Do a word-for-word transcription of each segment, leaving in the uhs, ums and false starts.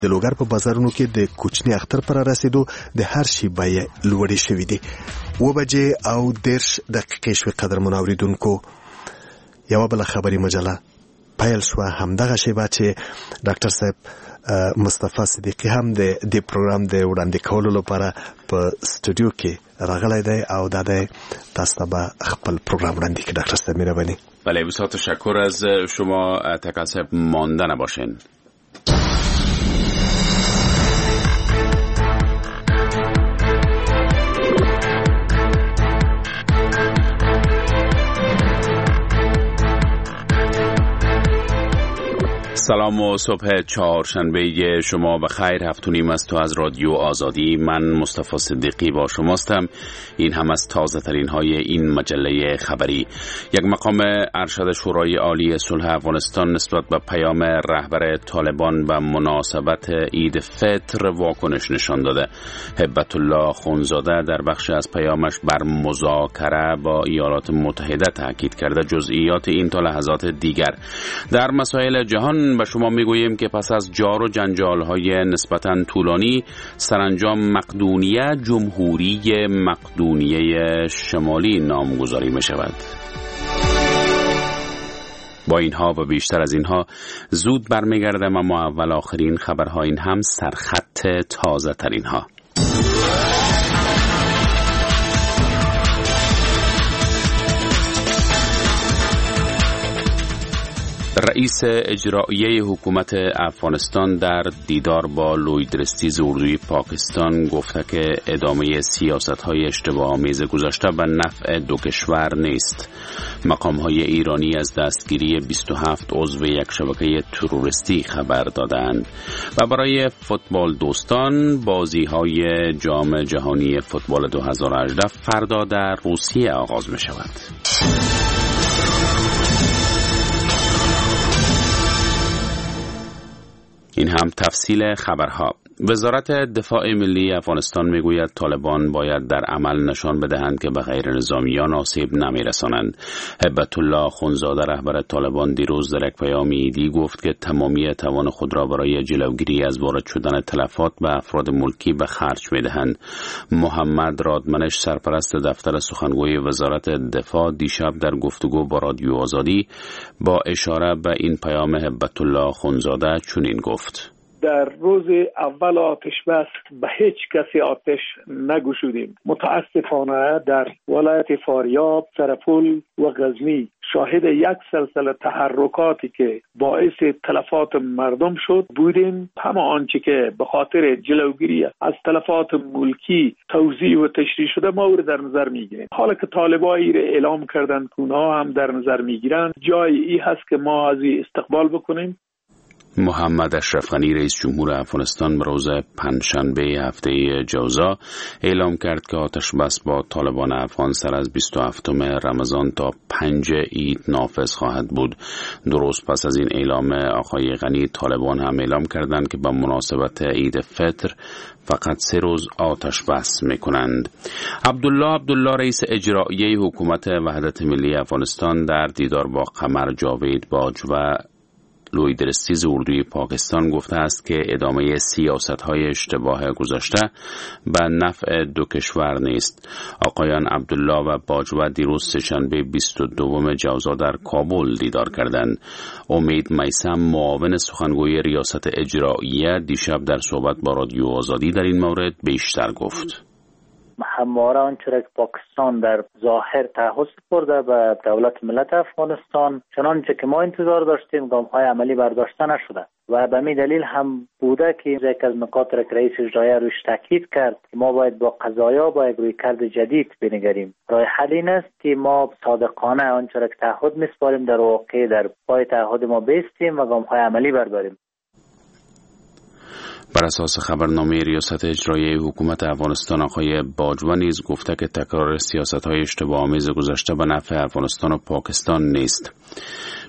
د لوګر په بازارونو کې د کوچني اختر پر رسیدو د هر شي بیه لوړې شوې دي. و بجې او دیرش دقیقې شوې قدرمنو اوریدونکو. یوه بله خبري مجله پیل شوه، همدغه شیبه چې ډاکټر صاحب مصطفی صدیقی هم د دې پروګرام د وړاندې کولو لپاره په استودیو کې راغلی دی او دا دی تاسو ته به خپل پروګرام وړاندې کړي. ډاکټر صاحب مهرباني. بله، بسیار تشکر از شما. تکل صاحب مانده نباشین. سلام و صبح چهارشنبه شما بخیر. هفت و نیم است تو از رادیو آزادی. من مصطفی صدیقی با شماستم. این هم از تازه ترین های این مجله خبری. یک مقام ارشد شورای عالی صلح افغانستان نسبت به پیام رهبر طالبان و مناسبت عید فطر واکنش نشان داده. هبت الله خونزاده در بخش از پیامش بر مذاکره با ایالات متحده تاکید کرده. جزئیات این تا لحظات دیگر. در مسائل جهان به شما میگوییم که پس از جار و جنجال‌های نسبتاً طولانی سرانجام مقدونیه جمهوری مقدونیه شمالی نامگذاری می شود. با اینها و بیشتر از اینها زود برمیگردم، اما اول آخرین خبرها، این هم سرخط تازه ترین ها. رئیس اجرایی حکومت افغانستان در دیدار با لویدرستیز اردوی پاکستان گفته که ادامه سیاست‌های اشتباه‌آمیز گذشته به نفع دو کشور نیست. مقام‌های ایرانی از دستگیری بیست و هفت عضو یک شبکه تروریستی خبر دادند. و برای فوتبال دوستان بازی‌های جام جهانی فوتبال دو هزار و هجده فردا در روسیه آغاز می‌شود. این هم تفصیل خبرها. وزارت دفاع ملی افغانستان میگوید طالبان باید در عمل نشان بدهند که به غیر نظامیان آسیب نمیرسانند. هبت الله خونزاده رهبر طالبان دیروز در یک پیام عیدی گفت که تمامی توان خود را برای جلوگیری از وارد شدن تلفات به افراد ملکی به خرج میدهند. محمد رادمنش سرپرست دفتر سخنگوی وزارت دفاع دیشب در گفتگو با رادیو آزادی با اشاره به این پیام هبت الله خونزاده چنین گفت: در روز اول آتش بس به هیچ کسی آتش نگشودیم. متاسفانه در ولایت فاریاب، سرپل و غزنی شاهد یک سلسله تحرکاتی که باعث تلفات مردم شد بودیم. همه آنچه که به خاطر جلوگیری از تلفات ملکی توزیع و تشریح شده ما رو در نظر میگیریم. حالا که طالبایی را اعلام کردن که اونها هم در نظر میگیرن، جای ای هست که ما از استقبال بکنیم. محمد اشرف غنی رئیس جمهور افغانستان به روز پنجشنبه هفته جوزا اعلام کرد که آتش بس با طالبان افغان سر از بیست و هفتم رمضان تا پنج عید نافذ خواهد بود. درست پس از این اعلام آقای غنی، طالبان هم اعلام کردند که به مناسبت عید فطر فقط سه روز آتش بس میکنند. عبدالله عبدالله رئیس اجرایی حکومت وحدت ملی افغانستان در دیدار با قمر جاوید باج و لویدرستیز اردوی پاکستان گفته است که ادامه سیاست‌های اشتباه گذشته به نفع دو کشور نیست. آقایان عبدالله و باجوه دیروز سه‌شنبه بیست و دوم جوزا در کابل دیدار کردند. امید میثم معاون سخنگوی ریاست اجراییه دیشب در صحبت با رادیو آزادی در این مورد بیشتر گفت: همواره آنچه که پاکستان در ظاهر تعهد سپرده به دولت ملت افغانستان، چنانچه که ما انتظار داشتیم گام‌های عملی برداشته نشده و به می دلیل هم بوده که یک از نکات را که رئیس اجرایی روش تاکید کرد که ما باید با قضایا با یک رویکرد جدید بنگریم. راه حل این است که ما صادقانه آنچه که تعهد میسپاریم در واقع در پای تعهد ما بایستیم و گام‌های عملی برداریم. بر اساس خبرنامه ریاست اجرایی حکومت افغانستان، آقای باجوه نیز گفته که تکرار سیاست‌های اشتباه‌آمیز گذشته به نفع افغانستان و پاکستان نیست.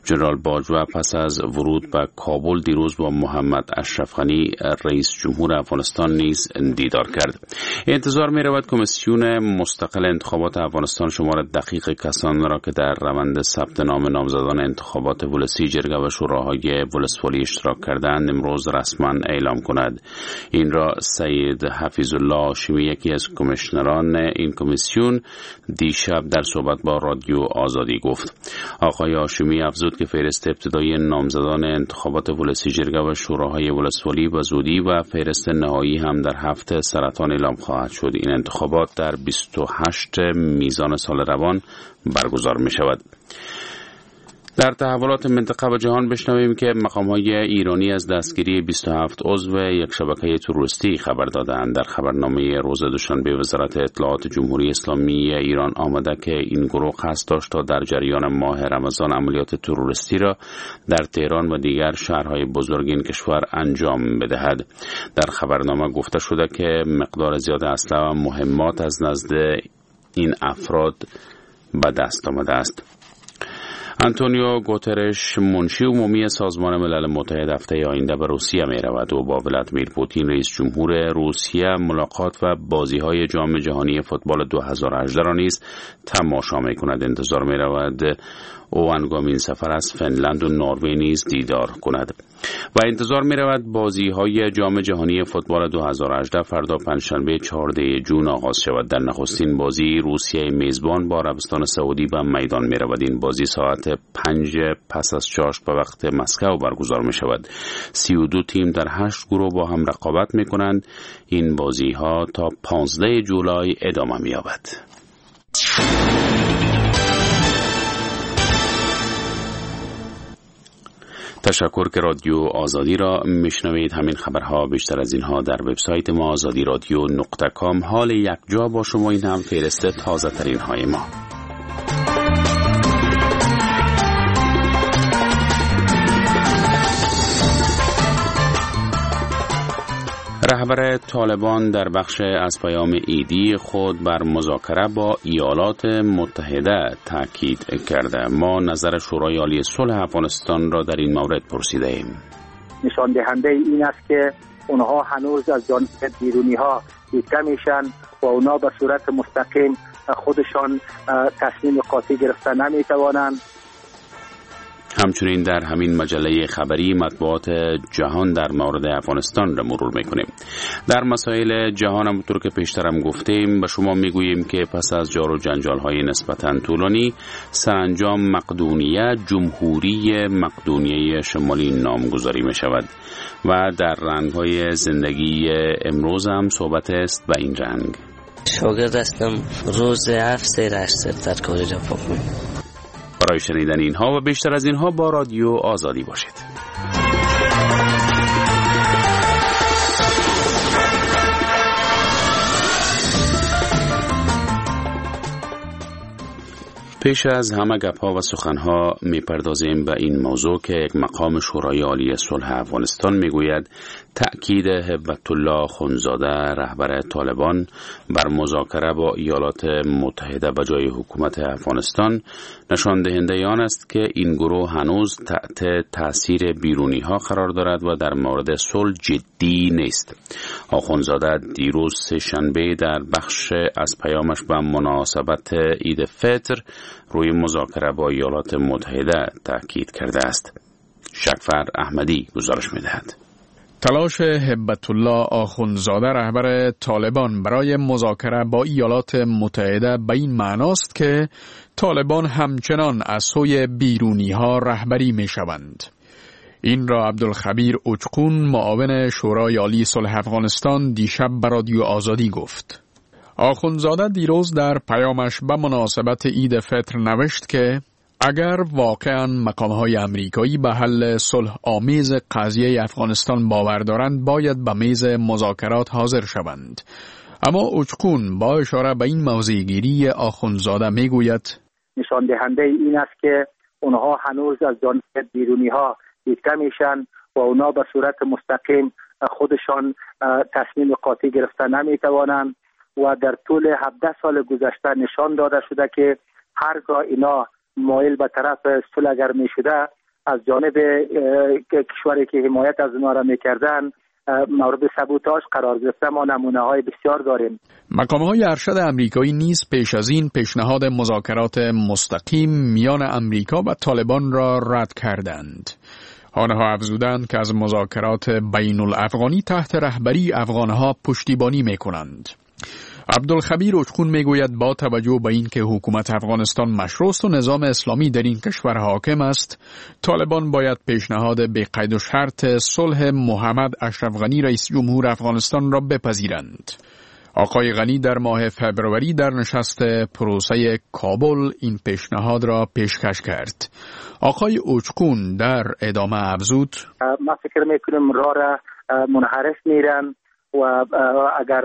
جنرال باجوه پس از ورود به کابل دیروز با محمد اشرف غنی رئیس جمهور افغانستان نیز دیدار کرد. انتظار می رود کمیسیون مستقل انتخابات افغانستان شمار دقیق کسان را که در روند ثبت نام نامزدان انتخابات ولسی جرگه و شوراهای ولسوالی اشتراک کردند امروز رسما اعلام کند. این را سید حفیظ الله هاشمی یکی از کمیشنران این کمیسیون دیشب در صحبت با رادیو آزادی گفت. آقای هاشمی افزود که فهرست ابتدایی نامزدان انتخابات ولسی جرگه و شوراهای ولسوالی و زودی و فهرست نهایی هم در هفته سرطان اعلام خواهد شد. این انتخابات در بیست و هشت میزان سال روان برگزار می شود. در تحولات منطقه و جهان بشنویم که مقام‌های ایرانی از دستگیری بیست و هفت عضو یک شبکه تروریستی خبر دادند. در خبرنامه روز دوشنبه وزارت اطلاعات جمهوری اسلامی ایران آمده که این گروه قصد داشت تا در جریان ماه رمضان عملیات تروریستی را در تهران و دیگر شهرهای بزرگ این کشور انجام بدهد. در خبرنامه گفته شده که مقدار زیاد اسلحه و مهمات از نزد این افراد به دست آمده است. آنتونیو گوترش منشی عمومی سازمان ملل متحد هفته آینده به روسیه می رود و با ولادیمیر پوتین رئیس جمهور روسیه ملاقات و بازی‌های جام جهانی فوتبال دو هزار و هجده را نیز تماشا می کند. انتظار می رود او هنگام سفر از فنلند و نروژ نیز دیدار کند و انتظار می رود بازی های جام جهانی فوتبال دو هزار و هجده فردا پنجشنبه چهاردهم جون آغاز شود. در نخستین بازی روسیه میزبان با عربستان سعودی به میدان می رود. این بازی ساعت پنج پس از چاشت به وقت مسکو برگزار می شود. سی و دو تیم در هشت گروه با هم رقابت می کنند. این بازی ها تا پانزدهم جولای ادامه می یابد. تشکر که رادیو آزادی را میشنوید. همین خبرها بیشتر از اینها در وبسایت ما آزادی رادیو نقطه کام. حال یک جا با شما این هم فهرست تازه ترین های ما. رهبر طالبان در بخش از پیام ایدی خود بر مذاکره با ایالات متحده تاکید کرده. ما نظر شورای عالی صلح افغانستان را در این مورد پرسیده ایم. نشان دهنده این است که اونها هنوز از جانب بیرونی ها دیده میشن و اونها به صورت مستقیم خودشان تصمیم قاطع گرفته نمیتوانند. همچنین در همین مجله خبری مطبوعات جهان در مورد افغانستان را مرور میکنیم. در مسائل جهان همونطور که پیشترم گفتیم به شما میگوییم که پس از جار و جنجال های نسبتاً طولانی سرانجام مقدونیه جمهوری مقدونیه شمالی نامگذاری می شود و در رنگ های زندگی امروز هم صحبت است به این رنگ. شاگرد هستم، روز هفت سیر هشت در کالج فاطمی. برای شنیدن اینها و بیشتر از اینها با رادیو آزادی باشید. پیش از همه گپ‌ها و سخن‌ها می‌پردازیم به این موضوع که یک مقام شورای عالی صلح افغانستان می‌گوید تأکید هبت الله خونزاده رهبر طالبان بر مذاکره با ایالات متحده به جای حکومت افغانستان نشان دهنده آن است که این گروه هنوز تحت تأثیر بیرونی‌ها قرار دارد و در مورد صلح جدی نیست. آخونزاده دیروز سه‌شنبه در بخش از پیامش به مناسبت عید فطر روی مذاکره با ایالات متحده تاکید کرده است. شکفر احمدی گزارش می‌دهد. تلاش هبت الله آخونزاده رهبر طالبان برای مذاکره با ایالات متحده به این معناست که طالبان همچنان از سوی بیرونی ها رهبری می شوند. این را عبدالخبیر اوچقون معاون شورای عالی صلح افغانستان دیشب به رادیو آزادی گفت. آخونزاده دیروز در پیامش به مناسبت عید فطر نوشت که اگر واقعاً مقام‌های امریکایی به حل صلح آمیز قضیه افغانستان باور دارند باید به میز مذاکرات حاضر شوند. اما اوچقون با اشاره به این موضع‌گیری آخونزاده میگوید نشان دهنده این است که اونها هنوز از جانب بیرونی‌ها دیده میشن و اونها به صورت مستقیم خودشان تصمیم قاطع گرفته نمیتوانند و در طول هفده سال گذشته نشان داده شده که هرگاه اینا مایل به طرف صلح اگر می شده از جانب کشوری که حمایت از اونها را می کردن مورد سبوتاژ قرار گرفته. ما نمونه های بسیار داریم. مقام های ارشد امریکایی نیز پیش از این پیشنهاد مذاکرات مستقیم میان امریکا و طالبان را رد کردند. آنها افزودند که از مذاکرات بین الافغانی تحت رهبری افغانها پشتیبانی می کنند. عبدالخبیر اچقون میگوید با توجه به این که حکومت افغانستان مشروع است و نظام اسلامی در این کشور حاکم است، طالبان باید پیشنهاد به قید و شرط صلح محمد اشرف غنی رئیس جمهور افغانستان را بپذیرند. آقای غنی در ماه فبروری در نشست پروسه کابل این پیشنهاد را پیشکش کرد. آقای اچقون در ادامه افزود: ما فکر میکنیم راه را منحرف میرن و اگر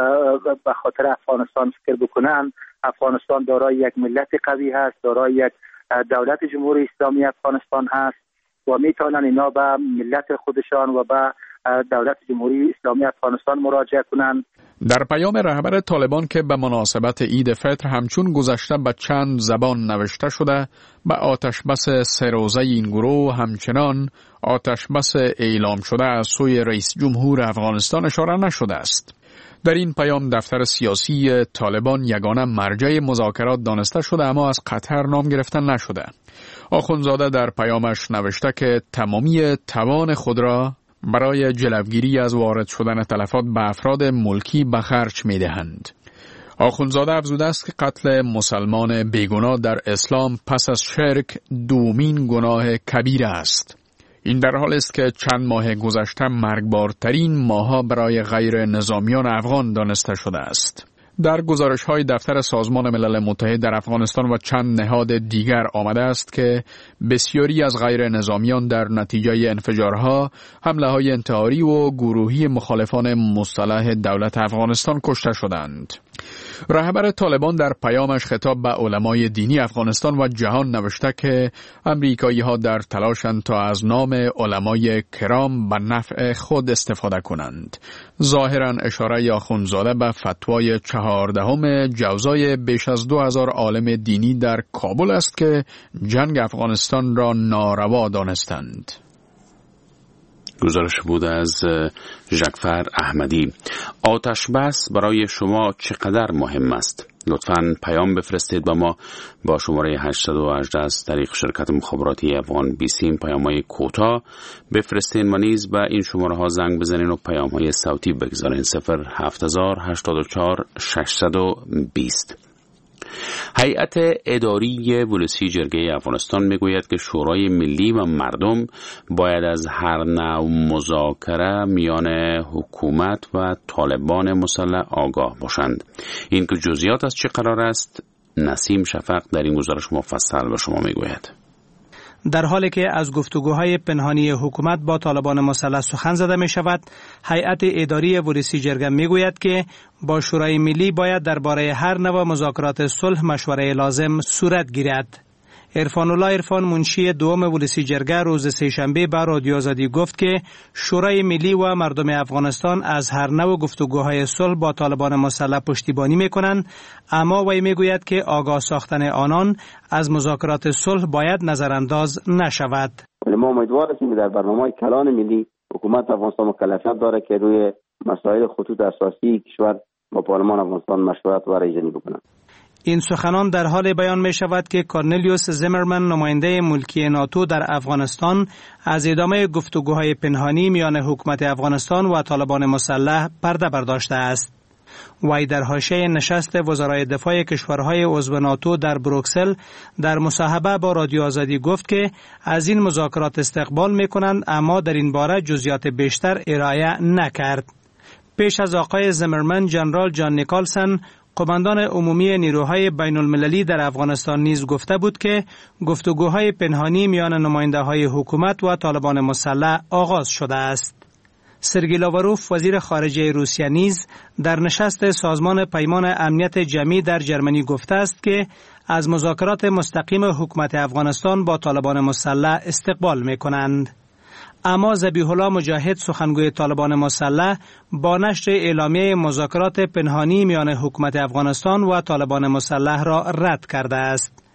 به خاطر افغانستان فکر بکنن، افغانستان دارای یک ملت قوی هست، دارای یک دولت جمهوری اسلامی افغانستان هست و میتونن اینا به ملت خودشان و به دولت جمهوری اسلامی افغانستان مراجعه کنند. در پیام رهبر طالبان که به مناسبت عید فطر همچون گذشته به چند زبان نوشته شده، به آتشبس سه روزه این گروه همچنان آتشبس اعلام شده از سوی رئیس جمهور افغانستان اشاره نشده است. در این پیام دفتر سیاسی طالبان یگانه مرجع مذاکرات دانسته شده اما از قطر نام گرفته نشده. آخوندزاده در پیامش نوشته که تمامی توان خود را برای جلوگیری از وارد شدن تلفات به افراد ملکی به خرج می دهند. آخوندزاده افزوده است که قتل مسلمان بیگناه در اسلام پس از شرک دومین گناه کبیر است. این در حال است که چند ماه گذشته مرگبارترین ماها برای غیر نظامیان افغان دانسته شده است. در گزارش‌های دفتر سازمان ملل متحد در افغانستان و چند نهاد دیگر آمده است که بسیاری از غیر نظامیان در نتیجه انفجارها، حمله‌های انتحاری و گروهی مخالفان مصطلح دولت افغانستان کشته شدند. رهبر طالبان در پیامش خطاب به علمای دینی افغانستان و جهان نوشته که امریکایی‌ها در تلاشند تا از نام علمای کرام به نفع خود استفاده کنند. ظاهراً اشاره آخوندزاده به فتوای چهاردهم جوزای بیش از دو هزار عالم دینی در کابل است که جنگ افغانستان را ناروا دانستند. گزارش بود از ژکفر احمدی. آتش بس برای شما چقدر مهم است؟ لطفاً پیام بفرستید با ما با شماره هشت یک هشت از طریق شرکت مخابراتی افغان بیسیم پیام‌های کوتاه بفرستین و نیز به این شماره ها زنگ بزنین و پیام‌های صوتی بگذارین. صفر هفت هزار هشتاد و چهار ششصد و بیست. هیئت اداری ولسی جرگه افغانستان میگوید که شورای ملی و مردم باید از هر نوع مذاکره میان حکومت و طالبان مسلح آگاه باشند. این که جزئیات از چه قرار است، نسیم شفق در این گزارش مفصل به شما میگوید. در حالی که از گفتگوهای پنهانی حکومت با طالبان مسلح سخن زده می شود، هیئت اداری ولسی جرگه می گوید که با شورای ملی باید درباره هر نوع مذاکرات صلح مشوره لازم صورت گیرد. عرفان الله عرفان منشی دوم ولسی جرگه روز سه‌شنبه به رادیو آزادی گفت که شورای ملی و مردم افغانستان از هر نوع گفتگوهای صلح با طالبان مسلح پشتیبانی می‌کنند، اما وی می‌گوید که آگاه ساختن آنان از مذاکرات صلح باید نظرانداز نشود. ما امیدوار هستیم در برنامه کلان ملی حکومت افغانستان مکلفیت داره که روی مسائل خطوط اساسی کشور با پارلمان افغانستان مشورت و رایزنی بکنند. این سخنان در حال بیان می شود که کورنلیوس زیمرمن نماینده ملکی ناتو در افغانستان از ادامه گفتگوهای پنهانی میان حکومت افغانستان و طالبان مسلح پرده برداشته است. وی در حاشیه نشست وزرای دفاع کشورهای عضو ناتو در بروکسل در مصاحبه با رادیو آزادی گفت که از این مذاکرات استقبال می کنند، اما در این باره جزئیات بیشتر ارائه نکرد. پیش از آقای زیمرمن، جنرال جان نیکلسن قماندان عمومی نیروهای بین المللی در افغانستان نیز گفته بود که گفتگوهای پنهانی میان نماینده‌های حکومت و طالبان مسلح آغاز شده است. سرگئی لاوروف وزیر خارجه روسیه نیز در نشست سازمان پیمان امنیت جمعی در جرمنی گفته است که از مذاکرات مستقیم حکومت افغانستان با طالبان مسلح استقبال می‌کنند. اما ذبیح الله مجاهد سخنگوی طالبان مسلح با نشر اعلامیه مذاکرات پنهانی میان حکومت افغانستان و طالبان مسلح را رد کرده است.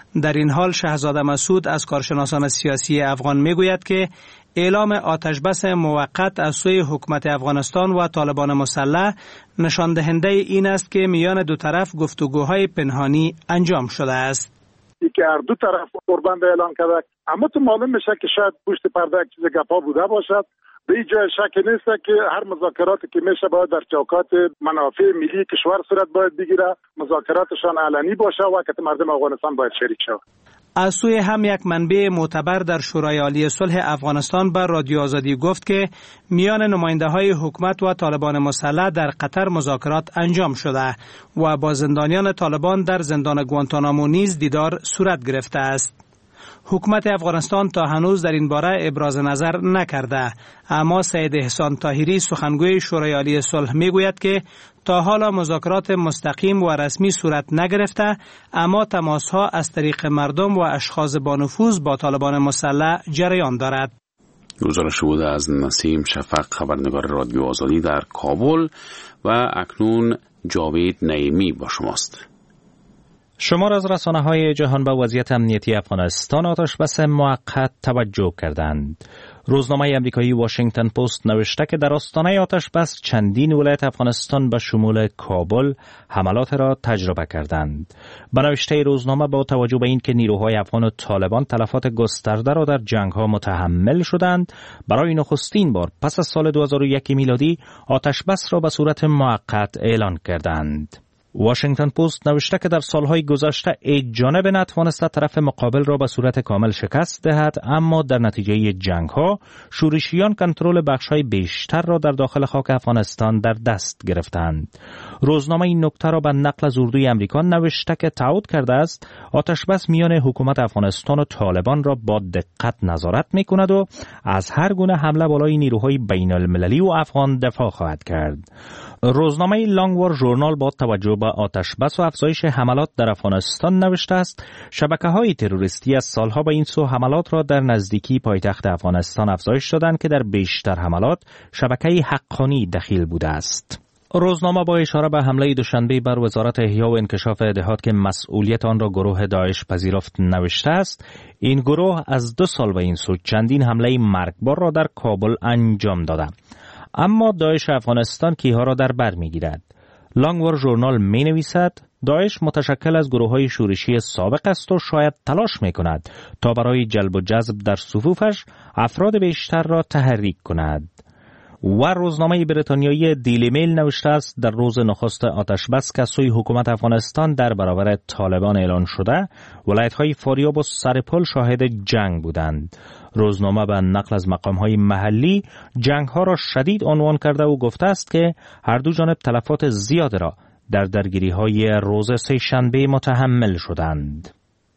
در این حال شهزاده مسعود از کارشناسان سیاسی افغان میگوید که اعلام آتشبس موقت از سوی حکومت افغانستان و طالبان مسلح نشان دهنده این است که میان دو طرف گفتگوهای پنهانی انجام شده است. که هر دو طرف قربان به اعلان کرده، اما تو معلوم میشه که شاید پشت پرده یک چیز گپا بوده باشد. به این جای شک نیست که هر مذاکراتی که میشه باید در چوکات منافع ملی کشور صورت باید بگیره، مذاکراتشان علنی باشه و که مردم افغانستان باید شریک شود. از سوی هم یک منبع معتبر در شورای عالی صلح افغانستان بر رادیو آزادی گفت که میان نماینده های حکومت و طالبان مسلح در قطر مذاکرات انجام شده و با زندانیان طالبان در زندان گوانتانامو نیز دیدار صورت گرفته است. حکومت افغانستان تا هنوز در این باره ابراز نظر نکرده، اما سید احسان طاهری سخنگوی شورای عالی صلح میگوید که تا حالا مذاکرات مستقیم و رسمی صورت نگرفته، اما تماسها از طریق مردم و اشخاص با نفوذ با طالبان مسلح جریان دارد. گزارش بوده از نسیم شفق، خبرنگار رادیو آزادی در کابل. و اکنون جاوید نعیمی با شماست. شمار از رسانه‌های جهان به وضعیت امنیتی افغانستان آتشبس موقت توجه کردند. روزنامه آمریکایی واشنگتن پست نوشته که در آستانه آتشبس چندین ولایت افغانستان به شمول کابل حملات را تجربه کردند. به نوشته روزنامه با توجه به اینکه نیروهای افغان و طالبان تلفات گسترده را در جنگ‌ها متحمل شدند، برای نخستین بار پس از سال دو هزار و یک میلادی آتشبس را به صورت موقت اعلان کردند. واشنگتن پست نوشته که در سالهای گذشته یک جانب نتوانسته طرف مقابل را به صورت کامل شکست دهد، اما در نتیجه جنگ‌ها شورشیان کنترل بخش‌های بیشتر را در داخل خاک افغانستان در دست گرفتند. روزنامه این نکته را به نقل از اردوی آمریکا نوشته که تعهد کرده است آتشبس میان حکومت افغانستان و طالبان را با دقت نظارت می‌کند و از هر گونه حمله بالای نیروهای بین‌المللی و افغان دفاع خواهد کرد. روزنامه لانگوار ژورنال با توجه به آتشبس و افزایش حملات در افغانستان نوشته است شبکه‌های تروریستی از سالها به این سو حملات را در نزدیکی پایتخت افغانستان افزایش دادند که در بیشتر حملات شبکه حقانی دخیل بوده است. روزنامه با اشاره به حمله دوشنبه بر وزارت احیا و انکشاف دهات که مسئولیت آن را گروه داعش پذیرفت نوشته است این گروه از دو سال به این سو چندین حمله مرگبار را در کابل انجام داده، اما داعش افغانستان کیها را در بر می‌گیرد. لانگوار ژورنال می‌نویسد داعش متشکل از گروه‌های شورشی سابق است و شاید تلاش می‌کند تا برای جلب و جذب در صفوفش افراد بیشتر را تحریک کند. و روزنامه بریتانیایی دیلی میل نوشته است در روز نخست آتشبس که سوی حکومت افغانستان در برابر طالبان اعلان شده، ولایت‌های فاریاب و سرپل شاهد جنگ بودند. روزنامه به نقل از مقام‌های محلی جنگ‌ها را شدید عنوان کرده و گفته است که هر دو جانب تلفات زیاد را در درگیری‌های روز سه‌شنبه متحمل شدند.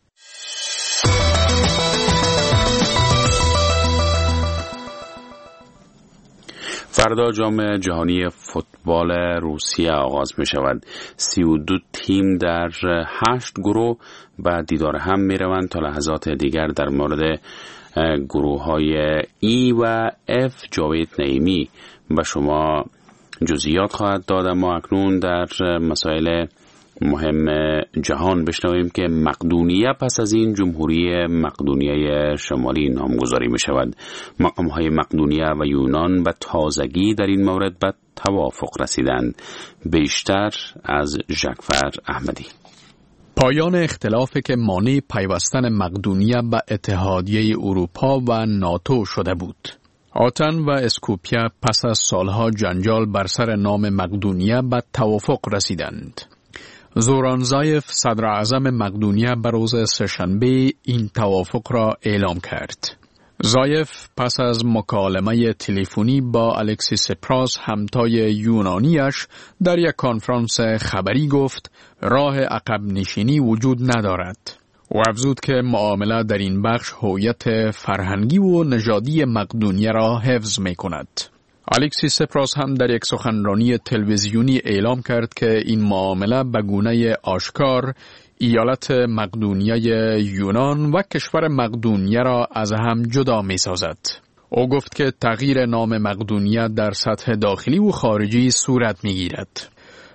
فردا جام جهانی فوتبال روسیه آغاز می شود. سی و دو تیم در هشت گروه به دیدار هم می روند. تا لحظات دیگر در مورد گروه های ای و اف جاوید نعیمی به شما جزئیات خواهد داد. ما اکنون در مسائل مهم جهان بشنویم که مقدونیه پس از این جمهوری مقدونیه شمالی نامگذاری می شود. مقام های مقدونیه و یونان به تازگی در این مورد به توافق رسیدند. بیشتر از ژکفر احمدی. پایان اختلافی که مانع پیوستن مقدونیه به اتحادیه اروپا و ناتو شده بود. آتن و اسکوپیه پس از سالها جنجال بر سر نام مقدونیه به توافق رسیدند. زوران زایف صدر اعظم مقدونیه به روز سه‌شنبه این توافق را اعلام کرد. زایف پس از مکالمه تلفنی با الکسی سپراس همتای یونانیش در یک کنفرانس خبری گفت راه عقب نشینی وجود ندارد و افزود که معامله در این بخش هویت فرهنگی و نژادی مقدونیه را حفظ می کند. الکسی سپراس هم در یک سخنرانی تلویزیونی اعلام کرد که این معامله به گونه آشکار ایالت مقدونیه یونان و کشور مقدونیه را از هم جدا می سازد. او گفت که تغییر نام مقدونیه در سطح داخلی و خارجی صورت می گیرد.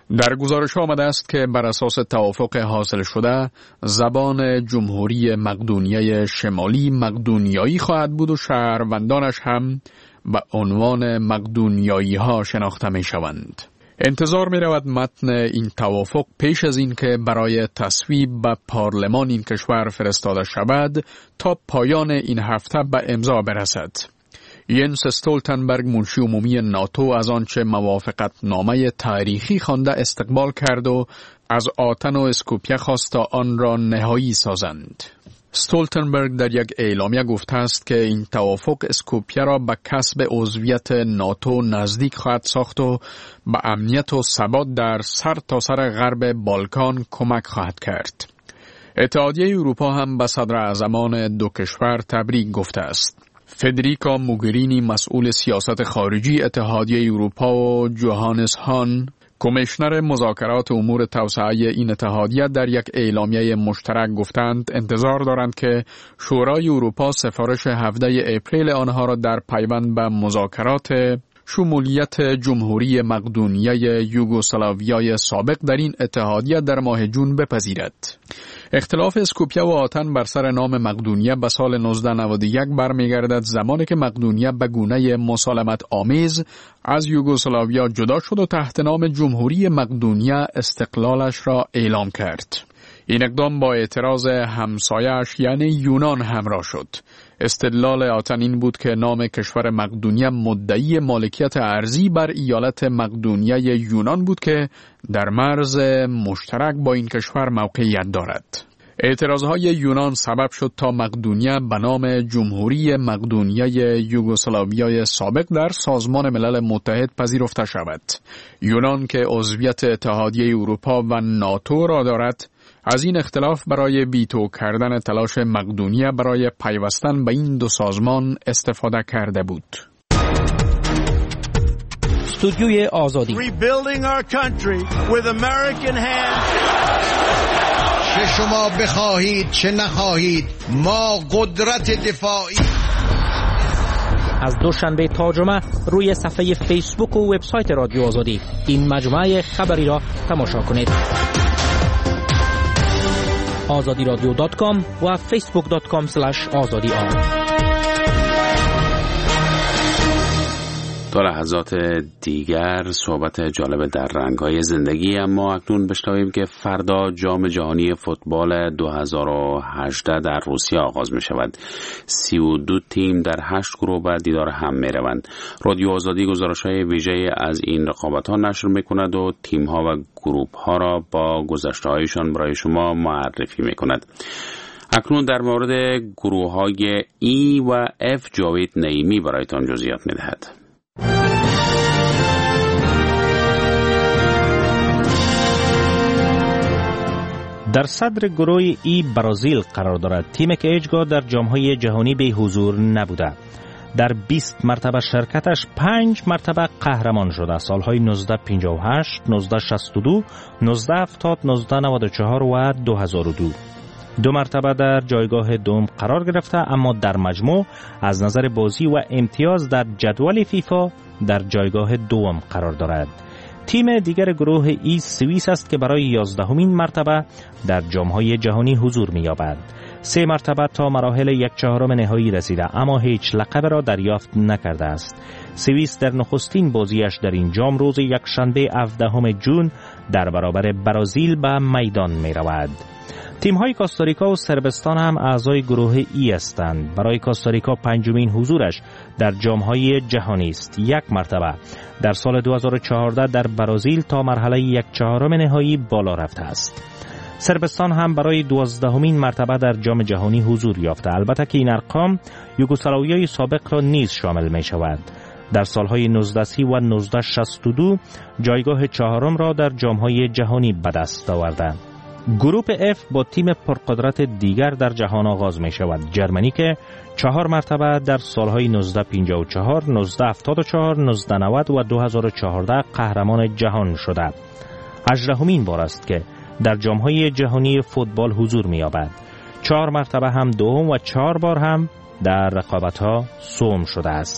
در گزارش آمده است که بر اساس توافق حاصل شده زبان جمهوری مقدونیه شمالی مقدونیایی خواهد بود و شهروندانش هم به عنوان مقدونیایی ها شناخته می شوند. انتظار می رود متن این توافق پیش از این که برای تصویب به پارلمان این کشور فرستاده شود تا پایان این هفته به امضا برسد. ینس استولتنبرگ منشی عمومی ناتو از آنچه موافقت نامه تاریخی خوانده استقبال کرد و از آتن و اسکوپیه خواست تا آن را نهایی سازند. استولتنبرگ در یک اعلامیه گفته است که این توافق اسکوپیه را به کسب عضویت ناتو نزدیک خواهد ساخت و به امنیت و ثبات در سر تا سر غرب بالکان کمک خواهد کرد. اتحادیه اروپا هم به صدراعظمان دو کشور تبریک گفته است. فدریکا موگرینی مسئول سیاست خارجی اتحادیه اروپا و جوهانس هان کمیشنر مذاکرات امور توسعه این اتحادیه در یک اعلامیه مشترک گفتند انتظار دارند که شورای اروپا سفارش هفدهم اپریل آنها را در پیوند به مذاکرات شمولیت جمهوری مقدونیه یوگسلاویای سابق در این اتحادیه در ماه جون بپذیرد. اختلاف اسکوپیه و آتن بر سر نام مقدونیه به سال نوزده نود و یک برمیگردد، زمانی که مقدونیه به گونه مسالمت آمیز از یوگسلاویا جدا شد و تحت نام جمهوری مقدونیه استقلالش را اعلام کرد. این اقدام با اعتراض همسایه‌اش یعنی یونان همراه شد. استدلال آتن این بود که نام کشور مقدونیه مدعی مالکیت ارضی بر ایالت مقدونیه یونان بود که در مرز مشترک با این کشور موقعیت دارد. اعتراضهای یونان سبب شد تا مقدونیه به نام جمهوری مقدونیه یوگسلاویای سابق در سازمان ملل متحد پذیرفته شود. یونان که عضویت اتحادیه اروپا و ناتو را دارد، از این اختلاف برای ویتو کردن تلاش مقدونیه برای پیوستن به این دو سازمان استفاده کرده بود. استودیوی آزادی. Rebuilding our country with American hands. چه شما بخواهید چه نخواهید ما قدرت دفاعی. از دوشنبه تا جمعه روی صفحه فیسبوک و وبسایت رادیو آزادی این مجموعه خبری را تماشا کنید. آزادی رادیو دات کام و فیسبوک دات کام اسلش آزادی آر. تا لحظات دیگر صحبت جالب در رنگ‌های زندگی، اما اکنون بشنویم که فردا جام جهانی فوتبال دو هزار و هجده در روسیه آغاز می شود. سی و دو تیم در هشت گروه به دیدار هم می روند. رادیو آزادی گزارش‌های ویژه از این رقابت‌ها نشر می کند و تیم‌ها و گروه‌ها را با گذشته‌هایشان برای شما معرفی می کند. اکنون در مورد گروه‌های ای و اف جاوید نعیمی برایتان جزئیات می دهد. در صدر گروه ای برزیل قرار دارد، تیمی که هیچگاه در جام‌های جهانی به حضور نبوده. در بیست مرتبه شرکتش پنج مرتبه قهرمان شده. سالهای نوزده پنجاه و هشت، نوزده شصت و دو، نوزده هفتاد، نوزده نود و چهار و دو هزار و دو. دو مرتبه در جایگاه دوم قرار گرفته، اما در مجموع از نظر بازی و امتیاز در جدول فیفا در جایگاه دوم قرار دارد. تیم دیگر گروه ای سوئیس است که برای یازدهمین مرتبه در جام‌های جهانی حضور می‌یابد. سه مرتبه تا مراحل یک چهارم نهایی رسیده، اما هیچ لقب را دریافت نکرده است. سوئیس در نخستین بازیش در این جام روز یکشنبه هفدهم جون در برابر برزیل به میدان می‌رود. تیم‌های کاستاریکا و سربستان هم اعضای گروه ای هستند. برای کاستاریکا پنجمین حضورش در جام‌های جهانی است. یک مرتبه در سال دو هزار و چهارده در برزیل تا مرحله یک چهارم نهایی بالا رفته است. سربستان هم برای دوازدهمین مرتبه در جام جهانی حضور یافته، البته که این ارقام یوگسلاویای سابق را نیز شامل می شود. در سالهای نوزده سی و نوزده شصت و دو جایگاه چهارم را در جام‌های جهانی به دست آورده. گروپ اف با تیم پرقدرت دیگر در جهان آغاز می شود. جرمنی که چهار مرتبه در سالهای نوزده پنجاه و چهار، نوزده هفتاد و چهار، نوزده نود و دو هزار و چهارده قهرمان جهان شده. هجدهمین بار است که در جام‌های جهانی فوتبال حضور می یابد. چهار مرتبه هم دوم و چهار بار هم در رقابت‌ها سوم شده است.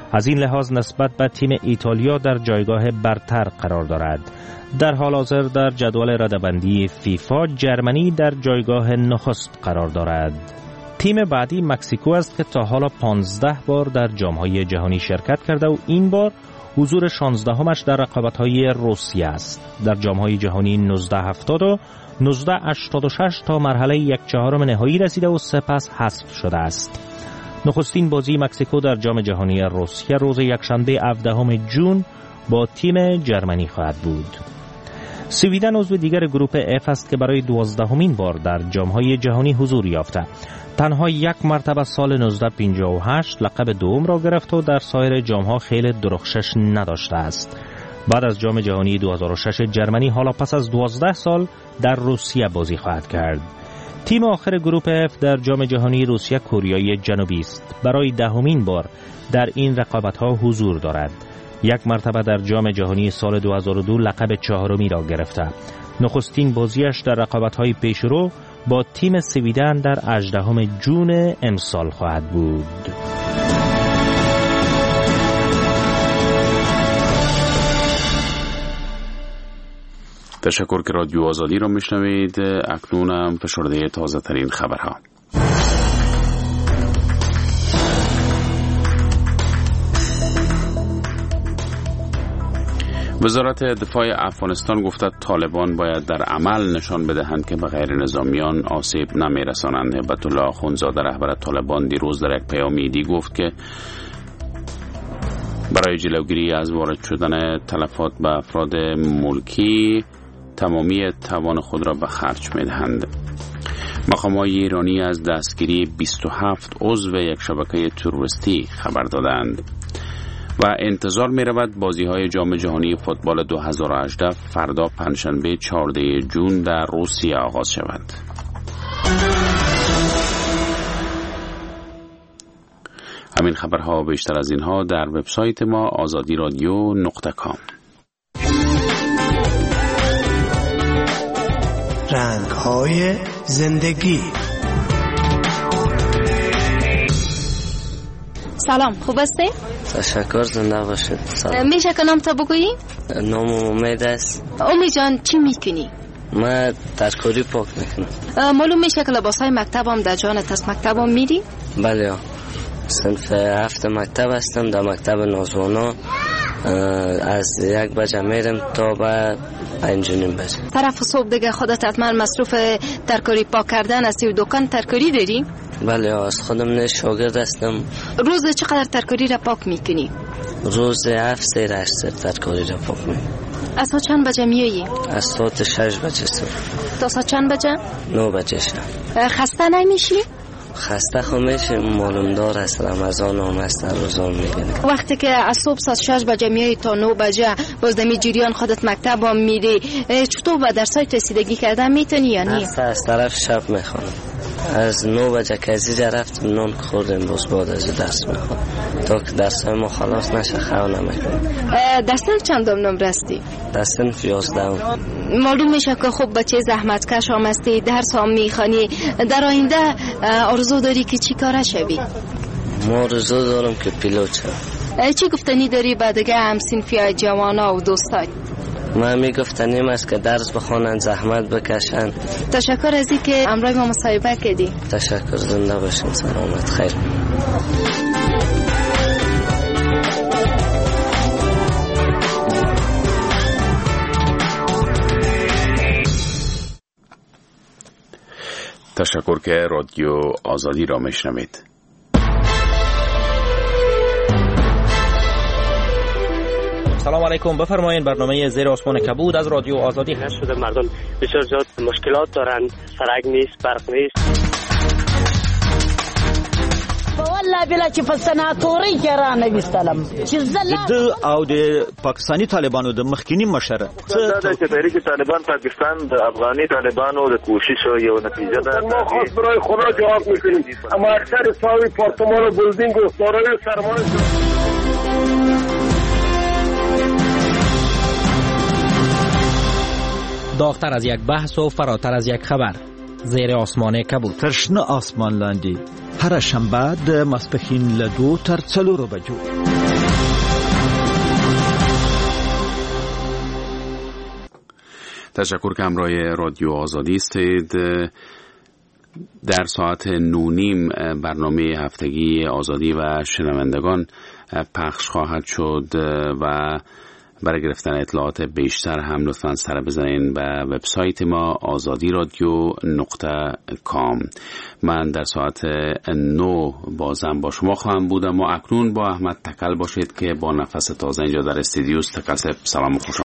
از این لحاظ نسبت به تیم ایتالیا در جایگاه برتر قرار دارد. در حال حاضر در جدول رده‌بندی فیفا جرمنی در جایگاه نخست قرار دارد. تیم بعدی مکزیکو است که تا حالا پانزده بار در جام‌های جهانی شرکت کرده و این بار حضور شانزدهمش در رقابت‌های روسیه است. در جام‌های جهانی نوزده هفتاد و نوزده هشتاد و شش تا مرحله یک چهارم نهایی رسیده و سپس حذف شده است. نخستین بازی مکزیکو در جام جهانی روسیه روز یکشنبه هفدهم ژوئن با تیم جرمنی خواهد بود. سویدن عضو دیگر گروه اف است که برای دوازدهمین بار در جام‌های جهانی حضور یافته. تنها یک مرتبه سال نوزده پنجاه و هشت لقب دوم را گرفت و در سایر جام‌ها خیلی درخشش نداشته است. بعد از جام جهانی دو هزار و شش جرمنی حالا پس از دوازده سال در روسیه بازی خواهد کرد. تیم آخر گروه اف در جام جهانی روسیه کره جنوبی است. برای دهمین بار در این رقابت‌ها حضور دارد. یک مرتبه در جام جهانی سال دو هزار و دو لقب چهارمی را گرفته. نخستین بازیش در رقابت‌های پیشرو با تیم سویدن در هجدهم ژوئن امسال خواهد بود. تشکر که رادیو آزادی را میشنوید. اکنون هم فشرده تازه ترین خبرها. وزارت دفاع افغانستان گفته طالبان باید در عمل نشان بدهند که به غیر نظامیان آسیب نمیرسانند. هبت الله آخونزاده رهبر طالبان دیروز در یک پیام ایدی گفت که برای جلوگیری از وارد شدن تلفات به افراد ملکی تمامی توان خود را به خرج می‌دهند. مقامات ایرانی از دستگیری بیست و هفت عضو یک شبکه تروریستی خبر دادند و انتظار می رود بازی های جام جهانی فوتبال دو هزار و هجده فردا پنجشنبه چهاردهم ژوئن در روسیه آغاز شود. همین خبرها بیشتر از اینها در وبسایت ما آزادی رادیو نقطه کام. رنگ‌های زندگی. سلام، خوب هستی؟ تشکر، زنده باشید. سلام. میشه که نام تا بگویی؟ نام امید است. امید جان چی میکنی؟ من ترکاری پاک میکنم. معلوم میشه که لباسای مکتب هم در جانت از مکتب هم میری؟ بله، صنف هفت مکتب هستم در مکتب نازوانا. از یک بجه میرم تا به پنج و نیم بجه. طرف صبح دیگه خودت حتما مصروف ترکاری پاک کردن هستی و دکان ترکاری داری؟ بله، از خودم نه شاگرد هستم. روز چقدر ترکاری را پاک میکنی؟ روز هفت سیر هشت سیر ترکاری را پاک میکنی. از ساعت چند بجه میایی؟ از ساعت شش بجه صبح. تا ساعت چند بجه؟ نو بجه شب. خسته نمیشی؟ خسته خو میشه، معلوم دار است رمضان هم است، روزان میگیره. وقتی که از صبح ساعت شش بجه میایی تا نو بجه باز دمی جریان خودت مکتب هم میری، چطور به درسای رسیدگی کردن میتونی یا نه؟ از طرف شب میخوانم. از نو بجه که از اینجا رفتم نان خوردم، باز بعد از درس میخوانم تا که درسای ما خلاص نشه خواهر نمیکنم. دستن چندم نمره هستی؟ دستن یازدهم. معلوم میشه که خب بچه زحمتکش هم هستی، درس هم میخوانی. در آینده آرزو داری که چی کاره شوی؟ ما آرزو دارم که پیلوت شوم. چی گفتنی داری با دیگه همسنفی جوانا و دوستای؟ من میگفتنیم است که درس بخوانند، زحمت بکشند. تشکر از این که امروز ما مصاحبه کردی. تشکر، زنده باشین، سلامت، خیر. تشکر که رادیو آزادی را میشنوید. سلام علیکم، بفرمایید. برنامه زیر آسمان کبود از رادیو آزادی هست. شده مردم بسیار زیاد مشکلات دارند، سرک نیست، برق نیست. والله بلا چې په سناتوري کې را نه وستلم چې زله د او د پاکستانی طالبانو د مخکینی مشر څه د تحریک طالبان پاکستان د افغاني طالبانو د کوشش یو نتیجه ده. ما خاص برای خدا جواب میکنیم، اما اکثر ساوی پارتمان و بلدینگ و دارای سرمایه داغتر از یک بحث و فراتر از یک خبر. زیر آسمان کبود. تشنه آسمان لاندی هر شنبه د ماسپښین له دوه تر څلورو بجو. تشکر که همراه رادیو آزادی استید. در ساعت نونیم برنامه هفتگی آزادی و شنوندگان پخش خواهد شد و برای گرفتن اطلاعات بیشتر هم لطفاً سر بزنین به وبسایت ما آزادی رادیو نقطه کام. من در ساعت نو بازم با شما خواهم بود، اما اکنون با احمد تکل باشید که با نفس تازه اینجا در استودیو است. تکل سلام و خوش